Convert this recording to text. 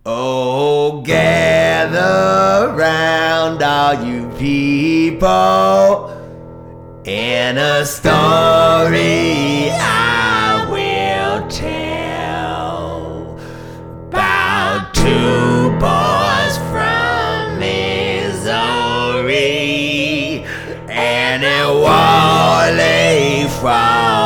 Oh, gather round all you people, in a story I will tell about two boys from Missouri and a Wally from